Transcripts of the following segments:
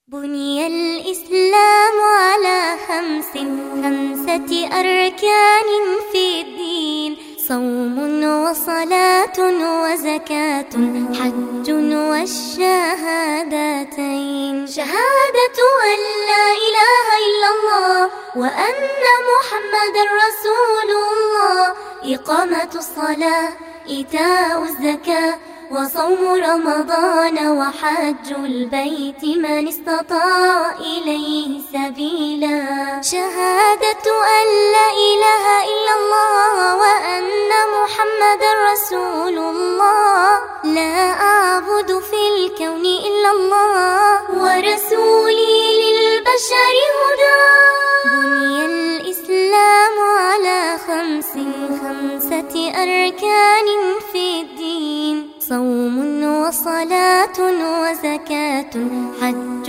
بني الإسلام على خمسة أركان في الدين: صوم وصلاة وزكاة حج والشهادتين. شهادة أن لا إله إلا الله وأن محمد رسول الله، إقامة الصلاة، إيتاء الزكاة، وصوم رمضان وحج البيت من استطاع إليه سبيلا. شهادة أن لا إله إلا الله وأن محمد رسول الله، لا أعبد في الكون إلا الله ورسولي للبشر هدى. بني الإسلام على خمسة أركان في الدين: صوم وصلاة وزكاة حج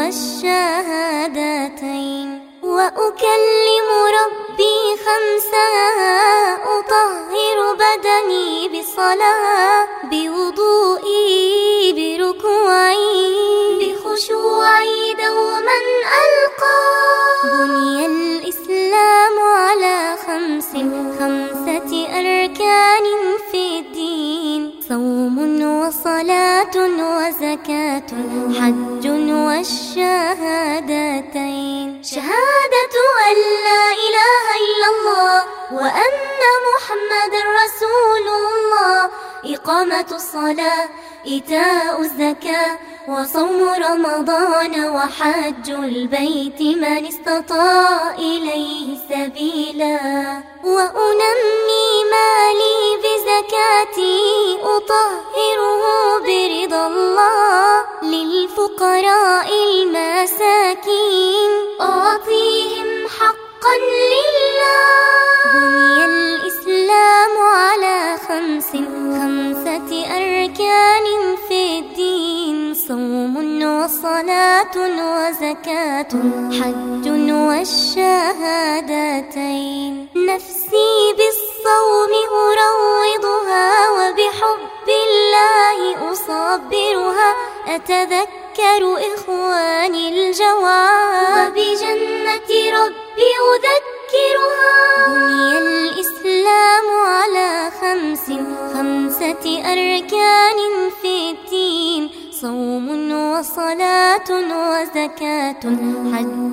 والشهادتين. وأكلم ربي خمسا: أطهر بدني بصلاة، بوضوئي، بركوعي، بخشوعي دوما ألقى. بني الإسلام على خمسة أركان في الدين: صوم وصلاة وزكاة حج والشهادتين. شهادة أن لا إله إلا الله وأن محمد رسول الله، إقامة الصلاة، إيتاء الزكاة، وصوم رمضان وحج البيت من استطاع إليه سبيلا. وأنمي مالي بزكاتي، أطهره برضا الله، للفقراء المساكين أعطيهم حقا لله. بني الإسلام على خمسة أركان في الدين: صوم وصلاة وزكاة حج والشهادتين. نفسي بالصوم أروضها، وبحب الله أصبرها، أتذكر إخواني الجواب، وبجنة ربي أذكرها. بني الإسلام على خمسة أركان في الدين: صوم وصلاة وزكاة حج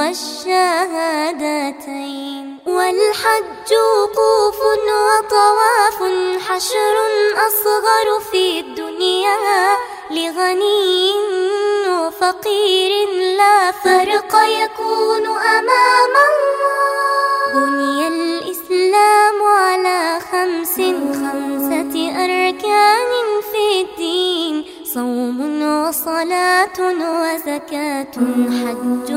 والشهادتين. والحج وقوف وطواف، حشر أصغر في الدنيا، لغني وفقير لا فرق يكون أمام الله. بني الإسلام على خمسة أركان في الدين: صوم وصلاة وزكاة حج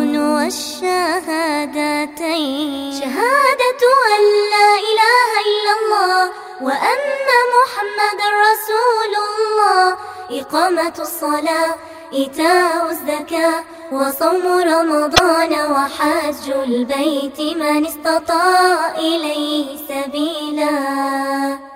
والشهادتين. شهادة أن لا إله إلا الله وأن محمد رسول الله، إقامة الصلاة، إيتاء الزكاة، وصوم رمضان وحج البيت من استطاع إليه سبيلا.